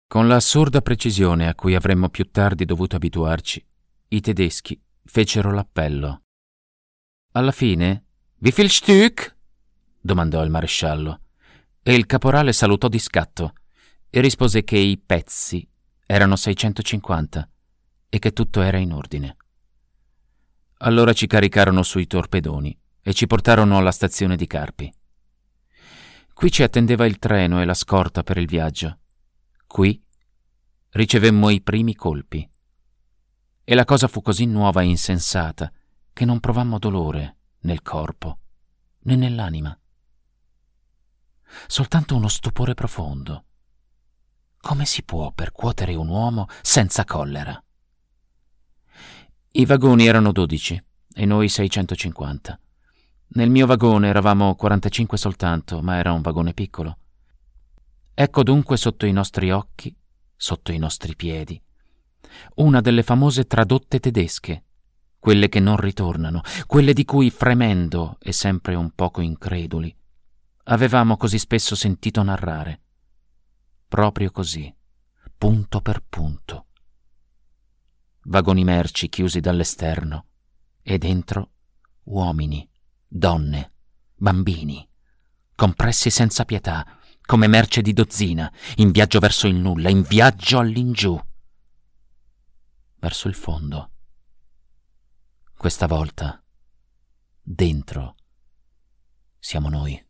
Con l'assurda precisione a cui avremmo più tardi dovuto abituarci, i tedeschi fecero l'appello. Alla fine, «Wie viel Stück?» domandò il maresciallo, e il caporale salutò di scatto e rispose che i pezzi erano 650 e che tutto era in ordine. Allora ci caricarono sui torpedoni e ci portarono alla stazione di Carpi. Qui ci attendeva il treno e la scorta per il viaggio. Qui ricevemmo i primi colpi. E la cosa fu così nuova e insensata che non provammo dolore nel corpo né nell'anima. Soltanto uno stupore profondo. Come si può percuotere un uomo senza collera? I vagoni erano 12 e noi 650. Nel mio vagone eravamo 45 soltanto, ma era un vagone piccolo. Ecco dunque sotto i nostri occhi, sotto i nostri piedi, una delle famose tradotte tedesche, quelle che non ritornano, quelle di cui, fremendo e sempre un poco increduli, avevamo così spesso sentito narrare. Proprio così, punto per punto. Vagoni merci chiusi dall'esterno e dentro uomini, donne, bambini, compressi senza pietà, come merce di dozzina, in viaggio verso il nulla, in viaggio all'ingiù, verso il fondo. Questa volta, dentro, siamo noi.